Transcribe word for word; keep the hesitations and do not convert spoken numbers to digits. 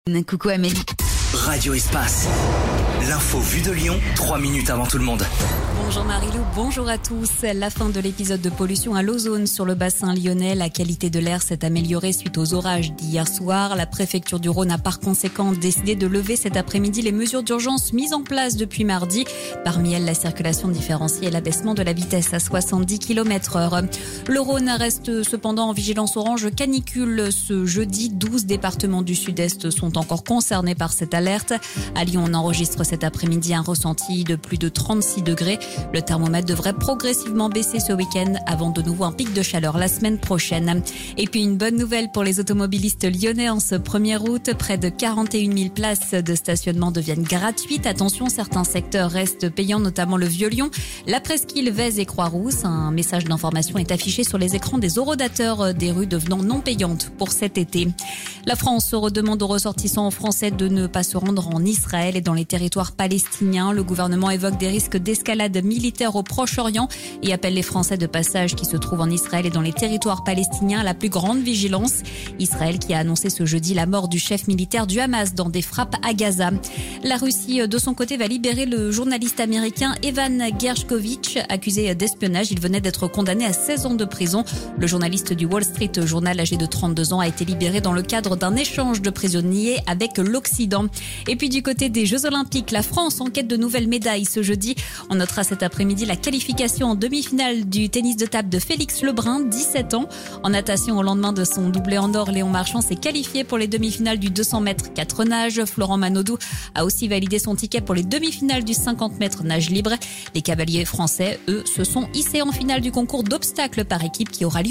Coucou Amélie. Radio Espace. L'info vue de Lyon, trois minutes avant tout le monde. Bonjour Marilou, bonjour à tous. La fin de l'épisode de pollution à l'ozone sur le bassin lyonnais. La qualité de l'air s'est améliorée suite aux orages d'hier soir. La préfecture du Rhône a par conséquent décidé de lever cet après-midi les mesures d'urgence mises en place depuis mardi. Parmi elles, la circulation différenciée et l'abaissement de la vitesse à soixante-dix kilomètres heure. Le Rhône reste cependant en vigilance orange canicule ce jeudi. douze départements du sud-est sont encore concernés par cette alerte. À Lyon, on enregistre cet après-midi un ressenti de plus de trente-six degrés. Le thermomètre devrait progressivement baisser ce week-end avant de nouveau un pic de chaleur la semaine prochaine. Et puis une bonne nouvelle pour les automobilistes lyonnais en ce premier août. Près de quarante et une mille places de stationnement deviennent gratuites. Attention, certains secteurs restent payants, notamment le Vieux-Lyon, la Presqu'île, Vèze et Croix-Rousse. Un message d'information est affiché sur les écrans des horodateurs des rues devenant non payantes pour cet été. La France redemande aux ressortissants français de ne pas se rendre en Israël et dans les territoires palestiniens. Le gouvernement évoque des risques d'escalade militaire au Proche-Orient et appelle les Français de passage qui se trouvent en Israël et dans les territoires palestiniens à la plus grande vigilance. Israël qui a annoncé ce jeudi la mort du chef militaire du Hamas dans des frappes à Gaza. La Russie, de son côté, va libérer le journaliste américain Evan Gershkovich, accusé d'espionnage. Il venait d'être condamné à seize ans de prison. Le journaliste du Wall Street Journal, âgé de trente-deux ans, a été libéré dans le cadre d'un échange de prisonniers avec l'Occident. Et puis du côté des Jeux Olympiques, la France en quête de nouvelles médailles ce jeudi. On notera cet après-midi la qualification en demi-finale du tennis de table de Félix Lebrun, dix-sept ans. En natation, au lendemain de son doublé en or, Léon Marchand s'est qualifié pour les demi-finales du deux cents mètres quatre nages. Florent Manodou a aussi validé son ticket pour les demi-finales du cinquante mètres nage libre. Les cavaliers français, eux, se sont hissés en finale du concours d'obstacles par équipe qui aura lieu